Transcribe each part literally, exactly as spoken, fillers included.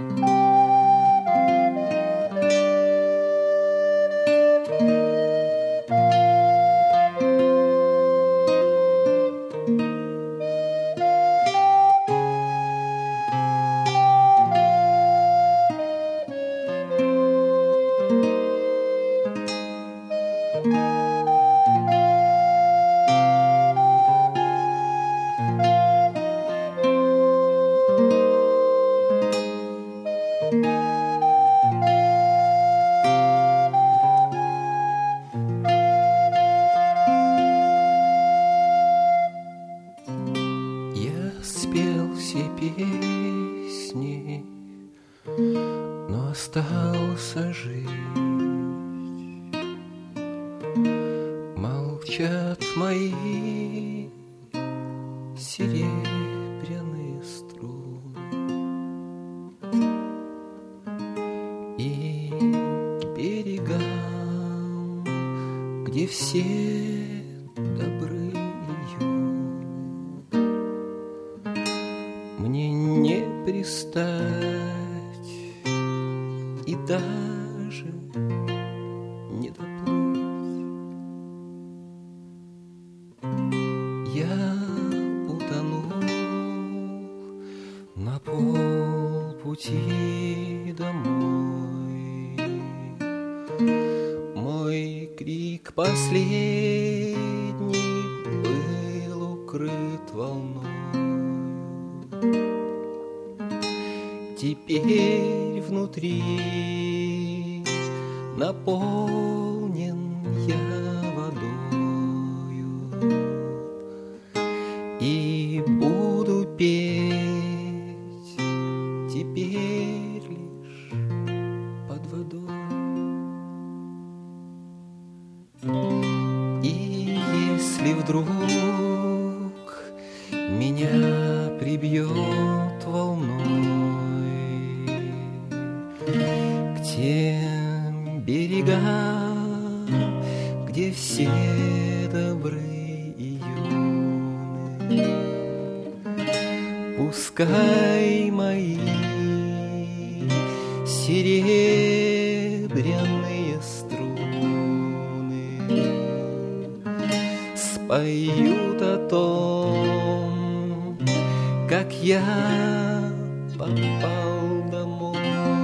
Спел все песни, но остался жить. Молчат мои серебряные струны, и к берегам, где все добры и юны, мне не пристать и даже не доплыть. Я утонул на полпути домой. Мой крик последний был укрыт волной. Теперь внутри наполнен я водою и буду петь теперь лишь под водой. И если вдруг меня прибьет волной к тем берегам, где все добры и юны, пускай мои серебряные струны споют о том, как я попал домой.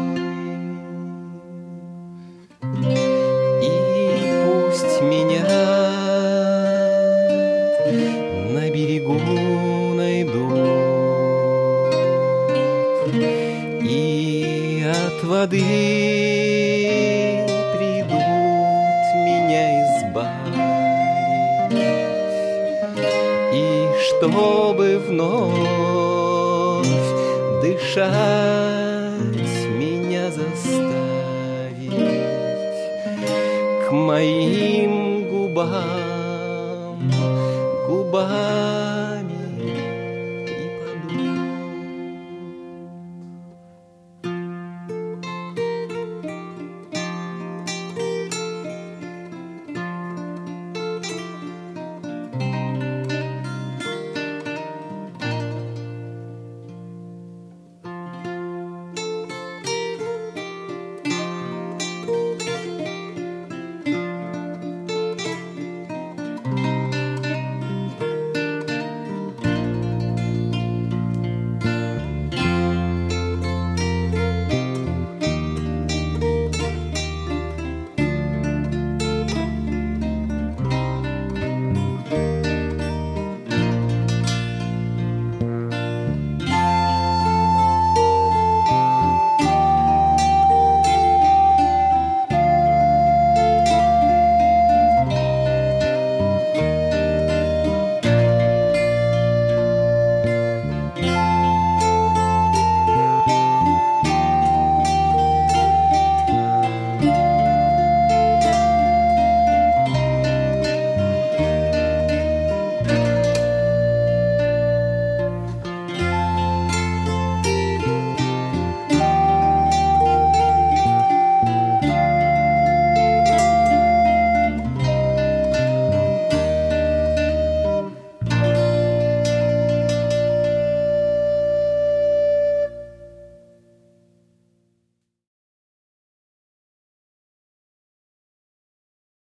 И пусть меня на берегу найдут и от воды придут меня избавить, и чтобы вновь дышать меня заставить, к моим губам, губам